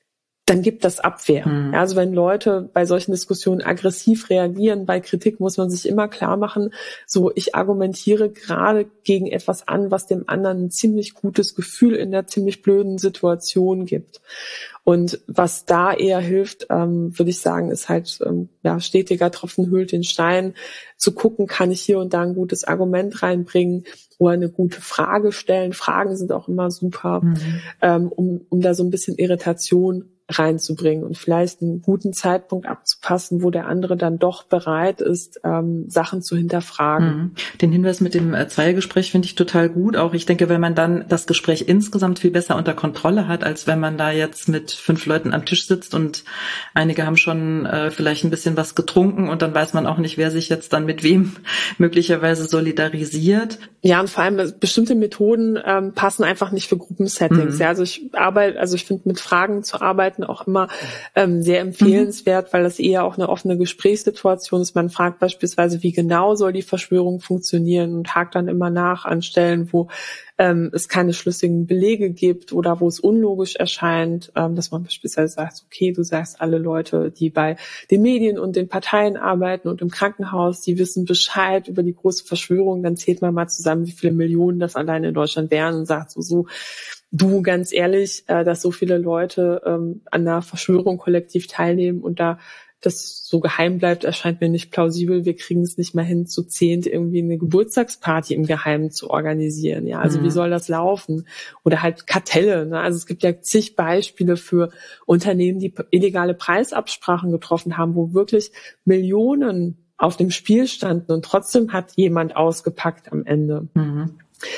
dann gibt das Abwehr. Mhm. Ja, also wenn Leute bei solchen Diskussionen aggressiv reagieren, bei Kritik muss man sich immer klar machen, so ich argumentiere gerade gegen etwas an, was dem anderen ein ziemlich gutes Gefühl in der ziemlich blöden Situation gibt. Und was da eher hilft, ähm, würde ich sagen, ist halt ähm, ja stetiger Tropfen höhlt den Stein, zu gucken, kann ich hier und da ein gutes Argument reinbringen oder eine gute Frage stellen. Fragen sind auch immer super, mhm. ähm, um, um da so ein bisschen Irritation reinzubringen und vielleicht einen guten Zeitpunkt abzupassen, wo der andere dann doch bereit ist, ähm, Sachen zu hinterfragen. Den Hinweis mit dem äh, Zweiergespräch finde ich total gut. Auch ich denke, wenn man dann das Gespräch insgesamt viel besser unter Kontrolle hat, als wenn man da jetzt mit fünf Leuten am Tisch sitzt und einige haben schon äh, vielleicht ein bisschen was getrunken und dann weiß man auch nicht, wer sich jetzt dann mit wem möglicherweise solidarisiert. Ja, und vor allem bestimmte Methoden ähm, passen einfach nicht für Gruppensettings. Mhm. Ja, also ich arbeite, also ich finde mit Fragen zu arbeiten auch immer ähm, sehr empfehlenswert, mhm. weil das eher auch eine offene Gesprächssituation ist. Man fragt beispielsweise, wie genau soll die Verschwörung funktionieren und hakt dann immer nach an Stellen, wo ähm, es keine schlüssigen Belege gibt oder wo es unlogisch erscheint, ähm, dass man beispielsweise sagt, okay, du sagst, alle Leute, die bei den Medien und den Parteien arbeiten und im Krankenhaus, die wissen Bescheid über die große Verschwörung, dann zählt man mal zusammen, wie viele Millionen das allein in Deutschland wären und sagt so, so, du, ganz ehrlich, äh, dass so viele Leute ähm, an einer Verschwörung kollektiv teilnehmen und da das so geheim bleibt, erscheint mir nicht plausibel. Wir kriegen es nicht mal hin, zu zehnt irgendwie eine Geburtstagsparty im Geheimen zu organisieren. Ja, also mhm. wie soll das laufen? Oder halt Kartelle. Ne? Also es gibt ja zig Beispiele für Unternehmen, die illegale Preisabsprachen getroffen haben, wo wirklich Millionen auf dem Spiel standen und trotzdem hat jemand ausgepackt am Ende. Mhm.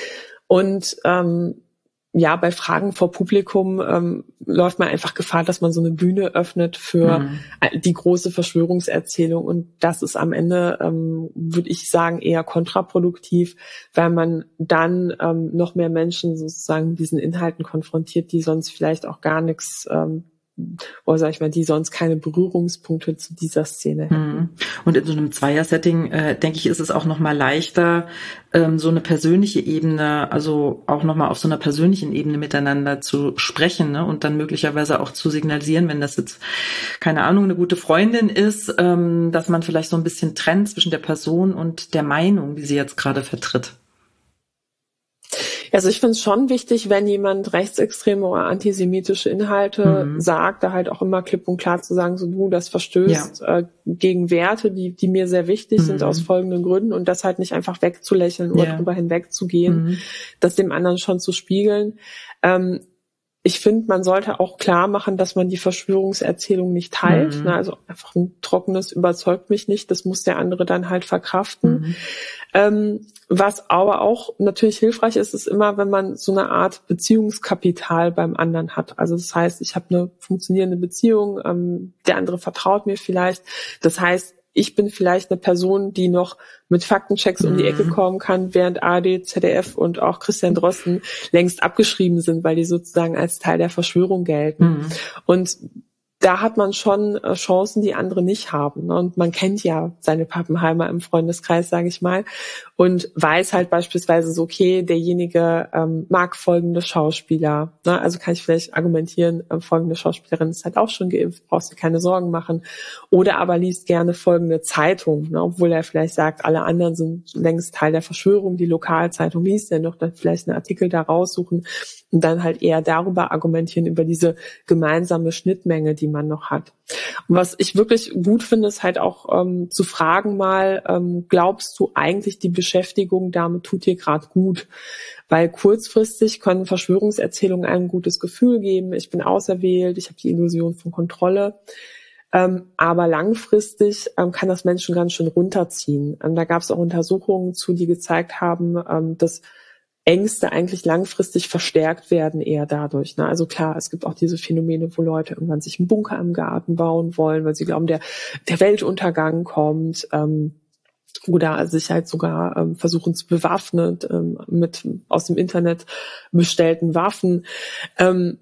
Und ähm, ja, bei Fragen vor Publikum ähm, läuft man einfach Gefahr, dass man so eine Bühne öffnet für mhm. die große Verschwörungserzählung. Und das ist am Ende, ähm, würde ich sagen, eher kontraproduktiv, weil man dann ähm, noch mehr Menschen sozusagen mit diesen Inhalten konfrontiert, die sonst vielleicht auch gar nichts ähm, oder sag ich mal, die sonst keine Berührungspunkte zu dieser Szene hätten. Und in so einem Zweier-Setting, äh, denke ich, ist es auch nochmal leichter, ähm, so eine persönliche Ebene, also auch nochmal auf so einer persönlichen Ebene miteinander zu sprechen, ne? Und dann möglicherweise auch zu signalisieren, wenn das jetzt, keine Ahnung, eine gute Freundin ist, ähm, dass man vielleicht so ein bisschen trennt zwischen der Person und der Meinung, die sie jetzt gerade vertritt. Also ich finde es schon wichtig, wenn jemand rechtsextreme oder antisemitische Inhalte mhm. sagt, da halt auch immer klipp und klar zu sagen, so du, das verstößt ja. äh, gegen Werte, die die mir sehr wichtig mhm. sind aus folgenden Gründen und das halt nicht einfach wegzulächeln oder ja. drüber hinwegzugehen, mhm. das dem anderen schon zu spiegeln. Ähm, Ich finde, man sollte auch klar machen, dass man die Verschwörungserzählung nicht teilt. Mhm. Also einfach ein trockenes überzeugt mich nicht. Das muss der andere dann halt verkraften. Mhm. Ähm, was aber auch natürlich hilfreich ist, ist immer, wenn man so eine Art Beziehungskapital beim anderen hat. Also das heißt, ich habe eine funktionierende Beziehung, ähm, der andere vertraut mir vielleicht. Das heißt, ich bin vielleicht eine Person, die noch mit Faktenchecks um die Ecke kommen kann, während A R D, Z D F und auch Christian Drosten längst abgeschrieben sind, weil die sozusagen als Teil der Verschwörung gelten. Mhm. Und da hat man schon Chancen, die andere nicht haben. Und man kennt ja seine Pappenheimer im Freundeskreis, sage ich mal, und weiß halt beispielsweise so, okay, derjenige ähm, mag folgende Schauspieler. Ne? Also kann ich vielleicht argumentieren, äh, folgende Schauspielerin ist halt auch schon geimpft, brauchst du keine Sorgen machen. Oder aber liest gerne folgende Zeitung, ne? Obwohl er vielleicht sagt, alle anderen sind längst Teil der Verschwörung, die Lokalzeitung liest er noch, dann vielleicht einen Artikel da raussuchen und dann halt eher darüber argumentieren, über diese gemeinsame Schnittmenge, die man noch hat. Und was ich wirklich gut finde, ist halt auch ähm, zu fragen mal, ähm, glaubst du eigentlich, die Beschäftigung damit tut dir gerade gut? Weil kurzfristig können Verschwörungserzählungen einem ein gutes Gefühl geben. Ich bin auserwählt, ich habe die Illusion von Kontrolle. Ähm, aber langfristig ähm, kann das Menschen ganz schön runterziehen. Ähm, da gab es auch Untersuchungen zu, die gezeigt haben, ähm, dass Ängste eigentlich langfristig verstärkt werden eher dadurch. Ne? Also klar, es gibt auch diese Phänomene, wo Leute irgendwann sich einen Bunker im Garten bauen wollen, weil sie glauben, der, der Weltuntergang kommt. Ähm, oder sich halt sogar ähm, versuchen zu bewaffnen ähm, mit aus dem Internet bestellten Waffen. Ähm,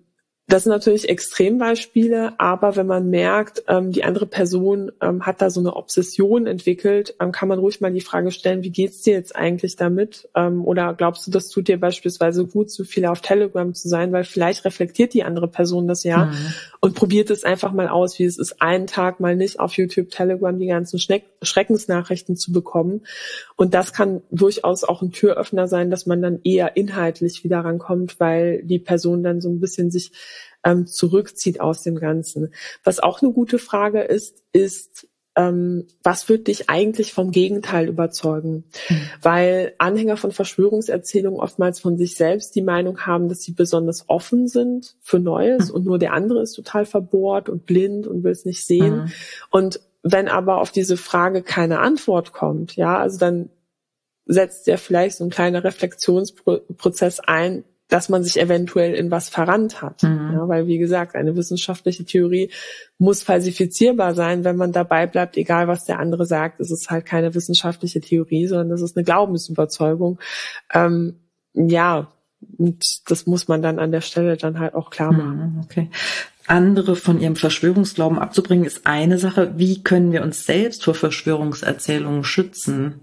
Das sind natürlich Extrembeispiele, aber wenn man merkt, ähm, die andere Person ähm, hat da so eine Obsession entwickelt, ähm, kann man ruhig mal die Frage stellen, wie geht's dir jetzt eigentlich damit? Ähm, oder glaubst du, das tut dir beispielsweise gut, so viel auf Telegram zu sein, weil vielleicht reflektiert die andere Person das ja mhm. und probiert es einfach mal aus, wie es ist, einen Tag mal nicht auf YouTube, Telegram die ganzen Schneck- Schreckensnachrichten zu bekommen. Und das kann durchaus auch ein Türöffner sein, dass man dann eher inhaltlich wieder rankommt, weil die Person dann so ein bisschen sich ähm, zurückzieht aus dem Ganzen. Was auch eine gute Frage ist, ist, ähm, was wird dich eigentlich vom Gegenteil überzeugen? Mhm. Weil Anhänger von Verschwörungserzählungen oftmals von sich selbst die Meinung haben, dass sie besonders offen sind für Neues mhm. und nur der andere ist total verbohrt und blind und will es nicht sehen. Mhm. Und wenn aber auf diese Frage keine Antwort kommt, ja, also dann setzt ja vielleicht so ein kleiner Reflexionsprozess ein, dass man sich eventuell in was verrannt hat. Mhm. Ja, weil, wie gesagt, eine wissenschaftliche Theorie muss falsifizierbar sein. Wenn man dabei bleibt, egal was der andere sagt, ist es halt keine wissenschaftliche Theorie, sondern das ist eine Glaubensüberzeugung. Ähm, ja, und das muss man dann an der Stelle dann halt auch klar machen. Okay. Andere von ihrem Verschwörungsglauben abzubringen, ist eine Sache. Wie können wir uns selbst vor Verschwörungserzählungen schützen?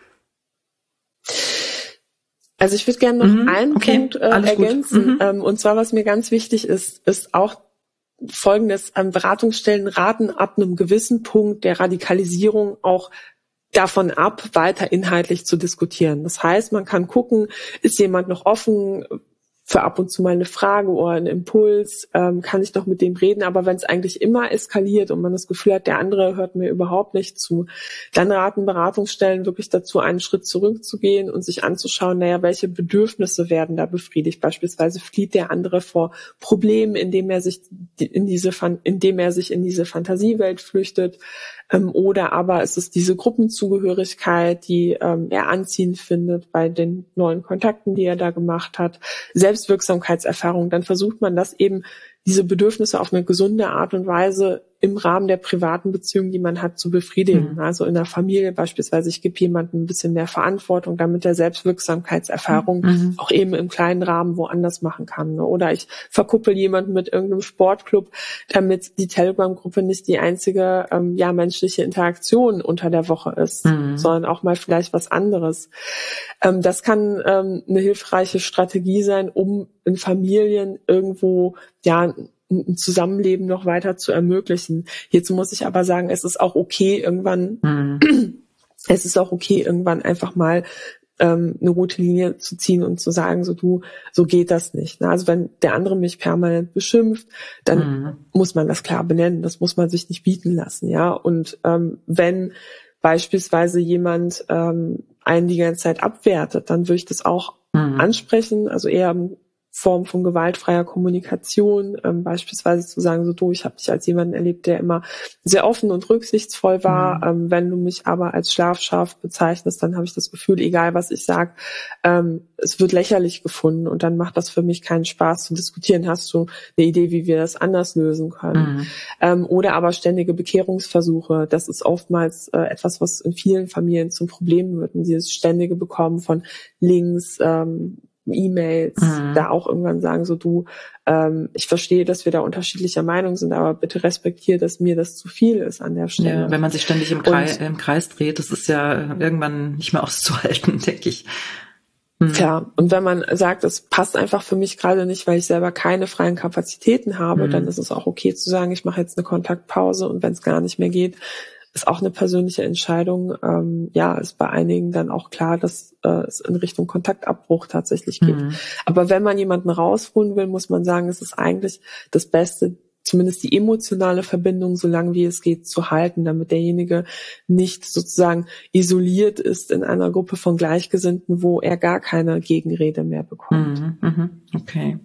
Also ich würde gerne noch mhm, einen okay, Punkt äh, ergänzen. Mhm. Ähm, und zwar, was mir ganz wichtig ist, ist auch Folgendes. Ähm, Beratungsstellen raten ab einem gewissen Punkt der Radikalisierung auch davon ab, weiter inhaltlich zu diskutieren. Das heißt, man kann gucken, ist jemand noch offen für ab und zu mal eine Frage oder einen Impuls, ähm, kann ich doch mit dem reden, aber wenn es eigentlich immer eskaliert und man das Gefühl hat, der andere hört mir überhaupt nicht zu, dann raten Beratungsstellen wirklich dazu, einen Schritt zurückzugehen und sich anzuschauen, naja, welche Bedürfnisse werden da befriedigt? Beispielsweise flieht der andere vor Problemen, indem er sich in diese, indem er sich in diese Fantasiewelt flüchtet, ähm, oder aber ist es diese Gruppenzugehörigkeit, die ähm, er anziehend findet bei den neuen Kontakten, die er da gemacht hat, Selbstwirksamkeitserfahrung, dann versucht man das eben, diese Bedürfnisse auf eine gesunde Art und Weise im Rahmen der privaten Beziehungen, die man hat, zu befriedigen. Mhm. Also in der Familie beispielsweise, ich gebe jemandem ein bisschen mehr Verantwortung, damit der Selbstwirksamkeitserfahrung mhm. auch eben im kleinen Rahmen woanders machen kann. Oder ich verkuppel jemanden mit irgendeinem Sportclub, damit die Telegram-Gruppe nicht die einzige ähm, ja menschliche Interaktion unter der Woche ist, mhm. sondern auch mal vielleicht was anderes. Ähm, das kann ähm, eine hilfreiche Strategie sein, um in Familien irgendwo ja ein Zusammenleben noch weiter zu ermöglichen. Hierzu muss ich aber sagen, es ist auch okay, irgendwann, mhm. es ist auch okay, irgendwann einfach mal ähm, eine rote Linie zu ziehen und zu sagen, so du, so geht das nicht. Ne? Also wenn der andere mich permanent beschimpft, dann mhm. muss man das klar benennen. Das muss man sich nicht bieten lassen, ja. Und ähm, wenn beispielsweise jemand ähm, einen die ganze Zeit abwertet, dann würde ich das auch mhm. ansprechen, also eher im Form von gewaltfreier Kommunikation, ähm, beispielsweise zu sagen, so du, ich habe dich als jemanden erlebt, der immer sehr offen und rücksichtsvoll war. Mhm. Ähm, wenn du mich aber als Schlafschaf bezeichnest, dann habe ich das Gefühl, egal was ich sage, ähm, es wird lächerlich gefunden und dann macht das für mich keinen Spaß zu diskutieren. Hast du eine Idee, wie wir das anders lösen können? Mhm. Ähm, oder aber ständige Bekehrungsversuche. Das ist oftmals äh, etwas, was in vielen Familien zum Problem wird. Und dieses ständige Bekommen von Links, ähm, E-Mails, mhm. da auch irgendwann sagen, so du, ähm, ich verstehe, dass wir da unterschiedlicher Meinung sind, aber bitte respektiere, dass mir das zu viel ist an der Stelle. Ja, wenn man sich ständig im Kreis, und, im Kreis dreht, das ist ja irgendwann nicht mehr auszuhalten, denke ich. Mhm. Klar, und wenn man sagt, es passt einfach für mich gerade nicht, weil ich selber keine freien Kapazitäten habe, mhm. dann ist es auch okay zu sagen, ich mache jetzt eine Kontaktpause und wenn es gar nicht mehr geht, ist auch eine persönliche Entscheidung. Ähm, ja, ist bei einigen dann auch klar, dass äh, es in Richtung Kontaktabbruch tatsächlich geht. Mhm. Aber wenn man jemanden rausholen will, muss man sagen, es ist eigentlich das Beste, zumindest die emotionale Verbindung, so lange wie es geht, zu halten, damit derjenige nicht sozusagen isoliert ist in einer Gruppe von Gleichgesinnten, wo er gar keine Gegenrede mehr bekommt. Mhm. Mhm. Okay.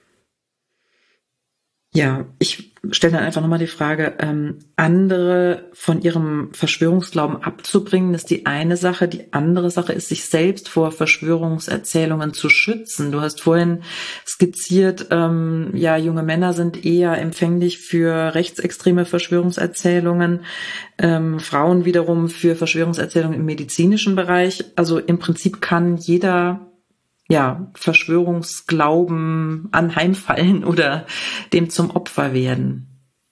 Ja, ich stelle dann einfach nochmal die Frage, ähm, andere von ihrem Verschwörungsglauben abzubringen, ist die eine Sache. Die andere Sache ist, sich selbst vor Verschwörungserzählungen zu schützen. Du hast vorhin skizziert, ähm, ja, junge Männer sind eher empfänglich für rechtsextreme Verschwörungserzählungen, ähm, Frauen wiederum für Verschwörungserzählungen im medizinischen Bereich. Also im Prinzip kann jeder ja, Verschwörungsglauben anheimfallen oder dem zum Opfer werden.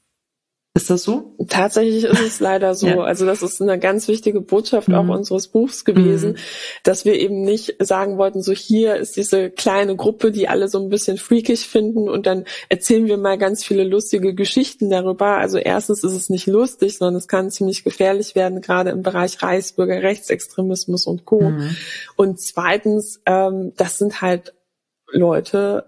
Ist das so? Tatsächlich ist es leider so. Ja. Also das ist eine ganz wichtige Botschaft mhm. auch unseres Buchs gewesen, mhm. dass wir eben nicht sagen wollten, so hier ist diese kleine Gruppe, die alle so ein bisschen freakig finden und dann erzählen wir mal ganz viele lustige Geschichten darüber. Also erstens ist es nicht lustig, sondern es kann ziemlich gefährlich werden, gerade im Bereich Reichsbürger, Rechtsextremismus und Co. Mhm. Und zweitens, ähm, das sind halt Leute,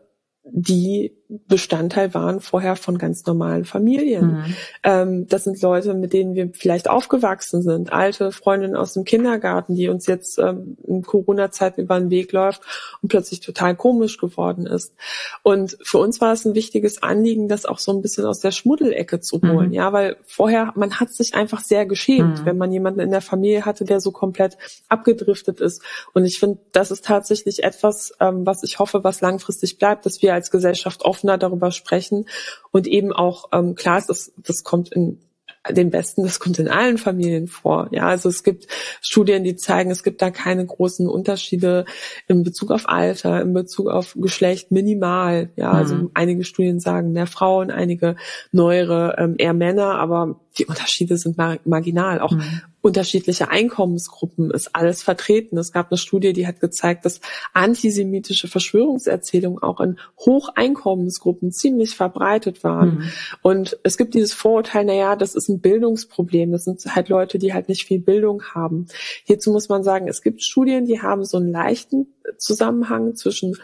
die Bestandteil waren vorher von ganz normalen Familien. Mhm. Ähm, das sind Leute, mit denen wir vielleicht aufgewachsen sind, alte Freundinnen aus dem Kindergarten, die uns jetzt ähm, in Corona-Zeiten über den Weg läuft und plötzlich total komisch geworden ist. Und für uns war es ein wichtiges Anliegen, das auch so ein bisschen aus der Schmuddelecke zu holen, mhm. ja, weil vorher, man hat sich einfach sehr geschämt, mhm. wenn man jemanden in der Familie hatte, der so komplett abgedriftet ist. Und ich finde, das ist tatsächlich etwas, ähm, was ich hoffe, was langfristig bleibt, dass wir als Gesellschaft offener darüber sprechen und eben auch, ähm, klar ist, das, das kommt in den Besten, das kommt in allen Familien vor. Ja, also es gibt Studien, die zeigen, es gibt da keine großen Unterschiede in Bezug auf Alter, in Bezug auf Geschlecht, minimal. Ja, mhm. also einige Studien sagen mehr Frauen, einige neuere ähm, eher Männer, aber die Unterschiede sind mar- marginal. Auch mhm. unterschiedliche Einkommensgruppen ist alles vertreten. Es gab eine Studie, die hat gezeigt, dass antisemitische Verschwörungserzählungen auch in Hocheinkommensgruppen ziemlich verbreitet waren. Mhm. Und es gibt dieses Vorurteil, naja, das ist ein Bildungsproblem. Das sind halt Leute, die halt nicht viel Bildung haben. Hierzu muss man sagen, es gibt Studien, die haben so einen leichten Zusammenhang zwischen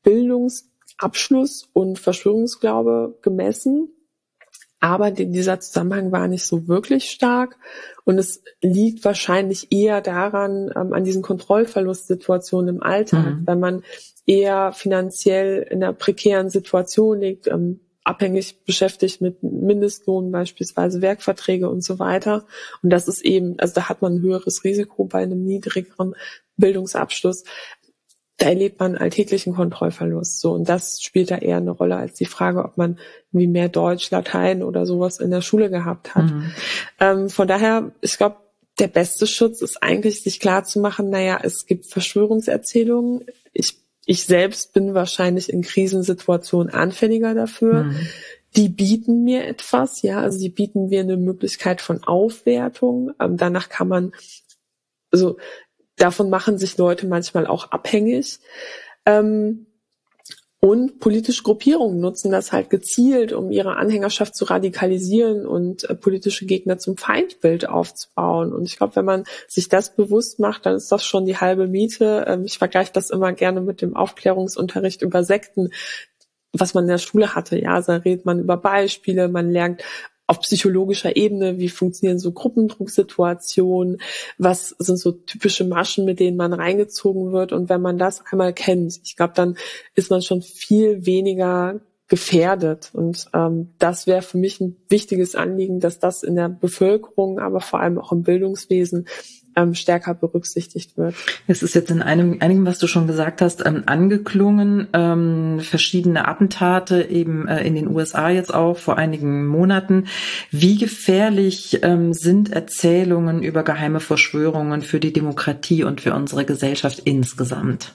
Bildungsabschluss und Verschwörungsglaube gemessen. Aber dieser Zusammenhang war nicht so wirklich stark und es liegt wahrscheinlich eher daran, ähm, an diesen Kontrollverlustsituationen im Alltag, mhm. wenn man eher finanziell in einer prekären Situation liegt, ähm, abhängig beschäftigt mit Mindestlohn, beispielsweise Werkverträge und so weiter. Und das ist eben, also da hat man ein höheres Risiko bei einem niedrigeren Bildungsabschluss. Da erlebt man alltäglichen Kontrollverlust. So, und das spielt da eher eine Rolle als die Frage, ob man wie mehr Deutsch, Latein oder sowas in der Schule gehabt hat. Mhm. Ähm, von daher, ich glaube, der beste Schutz ist eigentlich, sich klar zu machen, naja, es gibt Verschwörungserzählungen. Ich, ich selbst bin wahrscheinlich in Krisensituationen anfälliger dafür. Mhm. Die bieten mir etwas, ja, also die bieten mir eine Möglichkeit von Aufwertung. Ähm, danach kann man, also davon machen sich Leute manchmal auch abhängig. Ähm, und politische Gruppierungen nutzen das halt gezielt, um ihre Anhängerschaft zu radikalisieren und äh, politische Gegner zum Feindbild aufzubauen. Und ich glaube, wenn man sich das bewusst macht, dann ist das schon die halbe Miete. Ähm, ich vergleiche das immer gerne mit dem Aufklärungsunterricht über Sekten, was man in der Schule hatte. Ja, da redet man über Beispiele, man lernt auf psychologischer Ebene, wie funktionieren so Gruppendrucksituationen, was sind so typische Maschen, mit denen man reingezogen wird. Und wenn man das einmal kennt, ich glaube, dann ist man schon viel weniger gefährdet. Und ähm, das wäre für mich ein wichtiges Anliegen, dass das in der Bevölkerung, aber vor allem auch im Bildungswesen ähm, stärker berücksichtigt wird. Es ist jetzt in einem, einigem, was du schon gesagt hast, ähm, angeklungen, ähm, verschiedene Attentate eben äh, in den U S A jetzt auch vor einigen Monaten. Wie gefährlich ähm, sind Erzählungen über geheime Verschwörungen für die Demokratie und für unsere Gesellschaft insgesamt?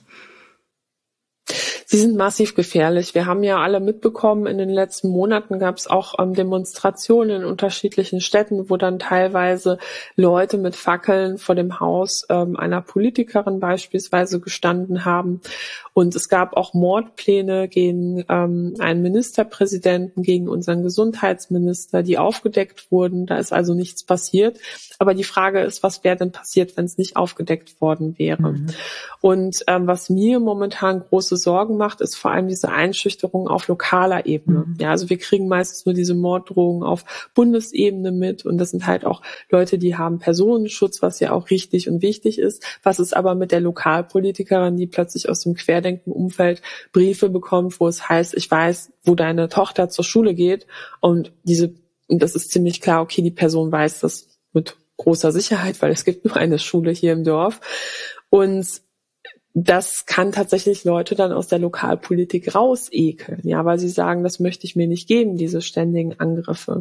Sie sind massiv gefährlich. Wir haben ja alle mitbekommen, in den letzten Monaten gab es auch ähm, Demonstrationen in unterschiedlichen Städten, wo dann teilweise Leute mit Fackeln vor dem Haus ähm, einer Politikerin beispielsweise gestanden haben. Und es gab auch Mordpläne gegen ähm, einen Ministerpräsidenten, gegen unseren Gesundheitsminister, die aufgedeckt wurden. Da ist also nichts passiert. Aber die Frage ist, was wäre denn passiert, wenn es nicht aufgedeckt worden wäre? Mhm. Und ähm, was mir momentan große Sorgen macht, ist vor allem diese Einschüchterung auf lokaler Ebene. Mhm. Ja, also wir kriegen meistens nur diese Morddrohungen auf Bundesebene mit. Und das sind halt auch Leute, die haben Personenschutz, was ja auch richtig und wichtig ist. Was ist aber mit der Lokalpolitikerin, die plötzlich aus dem Querdenken-Umfeld Briefe bekommt, wo es heißt, ich weiß, wo deine Tochter zur Schule geht. Und diese, und das ist ziemlich klar, okay, die Person weiß das mit großer Sicherheit, weil es gibt nur eine Schule hier im Dorf. Und das kann tatsächlich Leute dann aus der Lokalpolitik rausekeln, ja, weil sie sagen, das möchte ich mir nicht geben, diese ständigen Angriffe.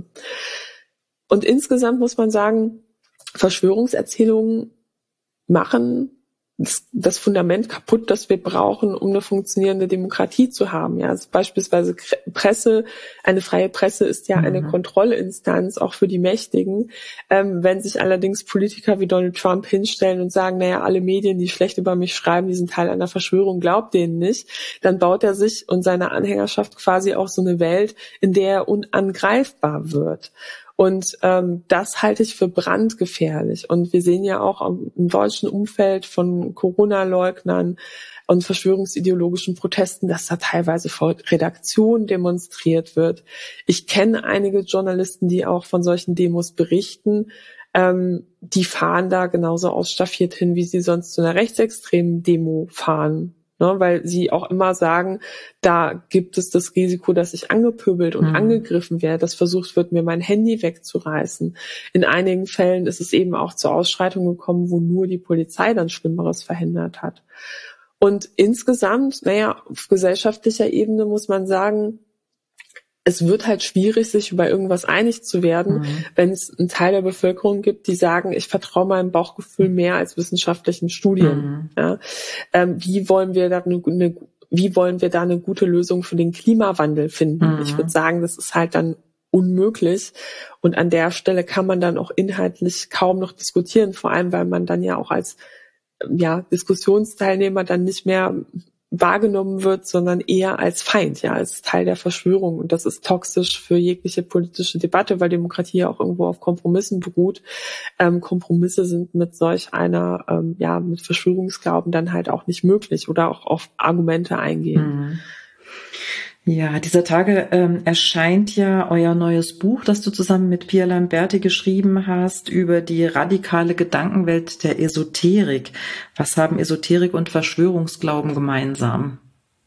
Und insgesamt muss man sagen, Verschwörungserzählungen machen das, das Fundament kaputt, das wir brauchen, um eine funktionierende Demokratie zu haben. Ja, also beispielsweise Presse, eine freie Presse ist ja mhm. eine Kontrollinstanz auch für die Mächtigen. Ähm, wenn sich allerdings Politiker wie Donald Trump hinstellen und sagen, naja, alle Medien, die schlecht über mich schreiben, die sind Teil einer Verschwörung, glaubt denen nicht, dann baut er sich und seine Anhängerschaft quasi auch so eine Welt, in der er unangreifbar wird. Und ähm, das halte ich für brandgefährlich. Und wir sehen ja auch im deutschen Umfeld von Corona-Leugnern und verschwörungsideologischen Protesten, dass da teilweise vor Redaktionen demonstriert wird. Ich kenne einige Journalisten, die auch von solchen Demos berichten. Ähm, die fahren da genauso ausstaffiert hin, wie sie sonst zu einer rechtsextremen Demo fahren. Ne, weil sie auch immer sagen, da gibt es das Risiko, dass ich angepöbelt und mhm. angegriffen werde, dass versucht wird, mir mein Handy wegzureißen. In einigen Fällen ist es eben auch zur Ausschreitung gekommen, wo nur die Polizei dann Schlimmeres verhindert hat. Und insgesamt, naja, auf gesellschaftlicher Ebene muss man sagen, es wird halt schwierig, sich über irgendwas einig zu werden, mhm. wenn es einen Teil der Bevölkerung gibt, die sagen, ich vertraue meinem Bauchgefühl mehr als wissenschaftlichen Studien. Mhm. Ja, ähm, wie wollen wir da eine, eine, wie wollen wir da eine gute Lösung für den Klimawandel finden? Mhm. Ich würde sagen, das ist halt dann unmöglich. Und an der Stelle kann man dann auch inhaltlich kaum noch diskutieren, vor allem, weil man dann ja auch als ja, Diskussionsteilnehmer dann nicht mehr wahrgenommen wird, sondern eher als Feind, ja, als Teil der Verschwörung. Und das ist toxisch für jegliche politische Debatte, weil Demokratie ja auch irgendwo auf Kompromissen beruht. Ähm, Kompromisse sind mit solch einer, ähm, ja, mit Verschwörungsglauben dann halt auch nicht möglich oder auch auf Argumente eingehen. Mhm. Ja, dieser Tage ähm, erscheint ja euer neues Buch, das du zusammen mit Pia Lamberti geschrieben hast, über die radikale Gedankenwelt der Esoterik. Was haben Esoterik und Verschwörungsglauben gemeinsam?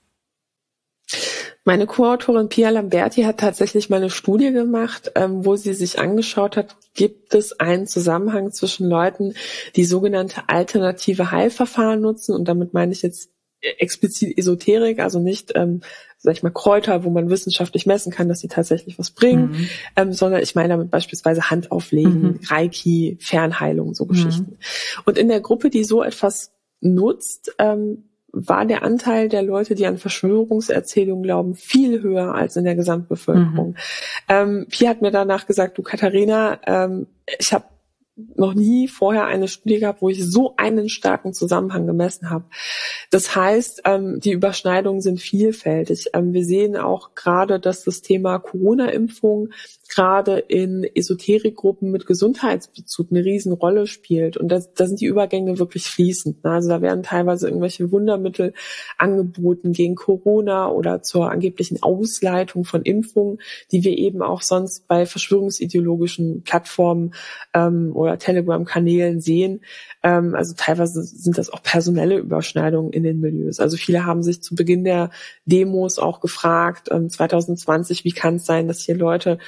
Meine Co-Autorin Pia Lamberti hat tatsächlich mal eine Studie gemacht, ähm, wo sie sich angeschaut hat, gibt es einen Zusammenhang zwischen Leuten, die sogenannte alternative Heilverfahren nutzen, und damit meine ich jetzt explizit Esoterik, also nicht, ähm, sag ich mal, Kräuter, wo man wissenschaftlich messen kann, dass sie tatsächlich was bringen, mhm. ähm, sondern ich meine damit beispielsweise Handauflegen, mhm. Reiki, Fernheilung, so Geschichten. Mhm. Und in der Gruppe, die so etwas nutzt, ähm, war der Anteil der Leute, die an Verschwörungserzählungen glauben, viel höher als in der Gesamtbevölkerung. Mhm. Ähm, Pia hat mir danach gesagt, du Katharina, ähm, ich habe noch nie vorher eine Studie gehabt, wo ich so einen starken Zusammenhang gemessen habe. Das heißt, ähm, die Überschneidungen sind vielfältig. Ähm, wir sehen auch gerade, dass das Thema Corona-Impfung gerade in Esoterikgruppen mit Gesundheitsbezug eine Riesenrolle spielt. Und da sind die Übergänge wirklich fließend. Also da werden teilweise irgendwelche Wundermittel angeboten gegen Corona oder zur angeblichen Ausleitung von Impfungen, die wir eben auch sonst bei verschwörungsideologischen Plattformen ähm, oder Telegram-Kanälen sehen. Ähm, also teilweise sind das auch personelle Überschneidungen in den Milieus. Also viele haben sich zu Beginn der Demos auch gefragt, ähm, zwanzig zwanzig, wie kann es sein, dass hier Leute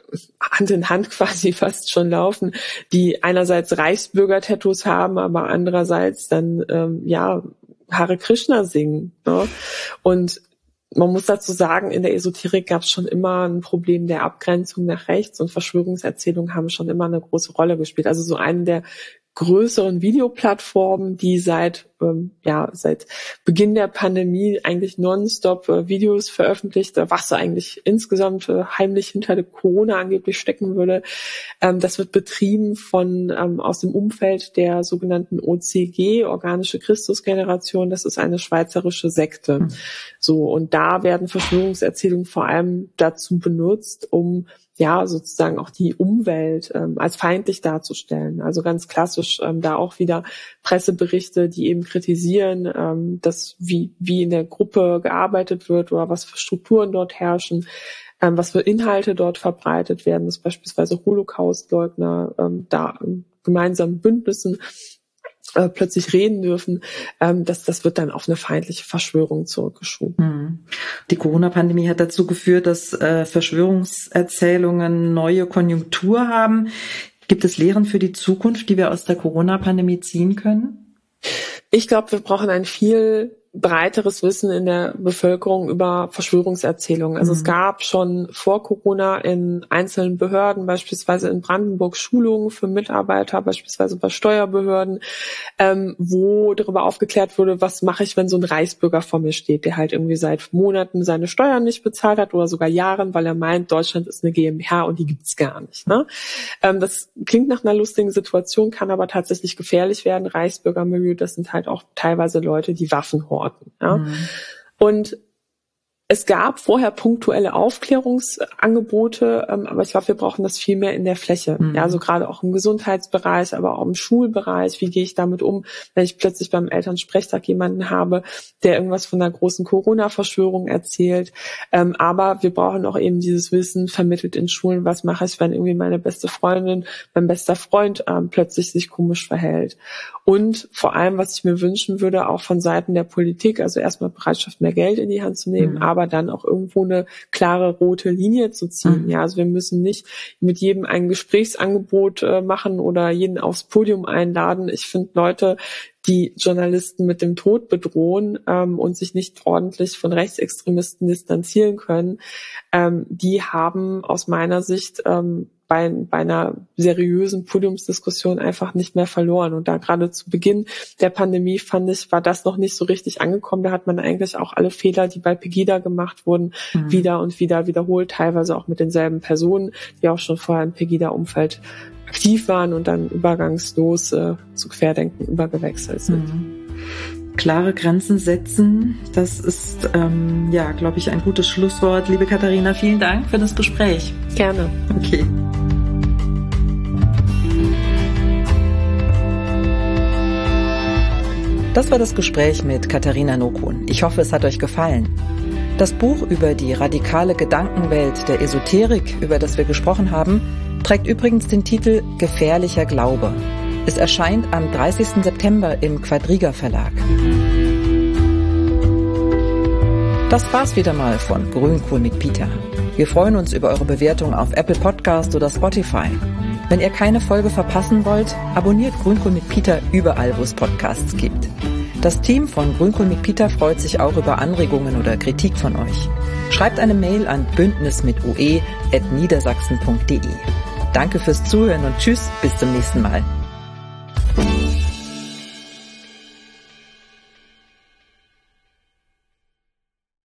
Hand in Hand quasi fast schon laufen, die einerseits Reichsbürger-Tattoos haben, aber andererseits dann ähm, ja Hare Krishna singen. Ne? Und man muss dazu sagen, in der Esoterik gab es schon immer ein Problem der Abgrenzung nach rechts, und Verschwörungserzählungen haben schon immer eine große Rolle gespielt. Also so eine der größeren Videoplattformen, die seit ähm, ja seit Beginn der Pandemie eigentlich nonstop äh, Videos veröffentlicht, was eigentlich insgesamt äh, heimlich hinter der Corona angeblich stecken würde. Ähm, das wird betrieben von ähm, aus dem Umfeld der sogenannten O C G, Organische Christusgeneration. Das ist eine schweizerische Sekte. Mhm. So, und da werden Verschwörungserzählungen vor allem dazu benutzt, um ja sozusagen auch die Umwelt ähm, als feindlich darzustellen. Also ganz klassisch ähm, da auch wieder Presseberichte, die eben kritisieren, ähm, dass wie wie in der Gruppe gearbeitet wird oder was für Strukturen dort herrschen, ähm, was für Inhalte dort verbreitet werden, dass beispielsweise Holocaustleugner ähm, da in gemeinsamen Bündnissen äh, plötzlich reden dürfen, ähm, dass das wird dann auf eine feindliche Verschwörung zurückgeschoben. Die Corona-Pandemie hat dazu geführt, dass äh, Verschwörungserzählungen neue Konjunktur haben. Gibt es Lehren für die Zukunft, die wir aus der Corona-Pandemie ziehen können? Ich glaube, wir brauchen ein viel breiteres Wissen in der Bevölkerung über Verschwörungserzählungen. Also mhm. es gab schon vor Corona in einzelnen Behörden, beispielsweise in Brandenburg, Schulungen für Mitarbeiter, beispielsweise bei Steuerbehörden, ähm, wo darüber aufgeklärt wurde, was mache ich, wenn so ein Reichsbürger vor mir steht, der halt irgendwie seit Monaten seine Steuern nicht bezahlt hat oder sogar Jahren, weil er meint, Deutschland ist eine GmbH und die gibt's gar nicht. Ne? Ähm, das klingt nach einer lustigen Situation, kann aber tatsächlich gefährlich werden. Reichsbürgermilieu, das sind halt auch teilweise Leute, die Waffen horten. Ja? Mhm. Und es gab vorher punktuelle Aufklärungsangebote, ähm, aber ich glaube, wir brauchen das viel mehr in der Fläche. Mhm. Ja, also gerade auch im Gesundheitsbereich, aber auch im Schulbereich. Wie gehe ich damit um, wenn ich plötzlich beim Elternsprechtag jemanden habe, der irgendwas von einer großen Corona-Verschwörung erzählt. Ähm, aber wir brauchen auch eben dieses Wissen vermittelt in Schulen. Was mache ich, wenn irgendwie meine beste Freundin, mein bester Freund ähm, plötzlich sich komisch verhält? Und vor allem, was ich mir wünschen würde, auch von Seiten der Politik, also erstmal Bereitschaft, mehr Geld in die Hand zu nehmen, mhm. aber dann auch irgendwo eine klare rote Linie zu ziehen. Mhm. Ja, also wir müssen nicht mit jedem ein Gesprächsangebot äh, machen oder jeden aufs Podium einladen. Ich finde Leute, die Journalisten mit dem Tod bedrohen ähm, und sich nicht ordentlich von Rechtsextremisten distanzieren können, ähm, die haben aus meiner Sicht ähm, bei, bei einer seriösen Podiumsdiskussion einfach nicht mehr verloren. Und da gerade zu Beginn der Pandemie, fand ich, war das noch nicht so richtig angekommen. Da hat man eigentlich auch alle Fehler, die bei Pegida gemacht wurden, mhm. wieder und wieder wiederholt, teilweise auch mit denselben Personen, die auch schon vorher im Pegida-Umfeld aktiv waren und dann übergangslos äh, zu Querdenken übergewechselt sind. Mhm. Klare Grenzen setzen, das ist, ähm, ja, glaube ich, ein gutes Schlusswort. Liebe Katharina, vielen Dank für das Gespräch. Gerne. Okay. Das war das Gespräch mit Katharina Nokun. Ich hoffe, es hat euch gefallen. Das Buch über die radikale Gedankenwelt der Esoterik, über das wir gesprochen haben, trägt übrigens den Titel Gefährlicher Glaube. Es erscheint am dreißigsten September im Quadriga Verlag. Das war's wieder mal von Grünkohl mit Peter. Wir freuen uns über eure Bewertung auf Apple Podcast oder Spotify. Wenn ihr keine Folge verpassen wollt, abonniert Grünkohl mit Peter überall, wo es Podcasts gibt. Das Team von Grünkohl mit Peter freut sich auch über Anregungen oder Kritik von euch. Schreibt eine Mail an bündnis mit ue at niedersachsen punkt de. Danke fürs Zuhören und tschüss, bis zum nächsten Mal.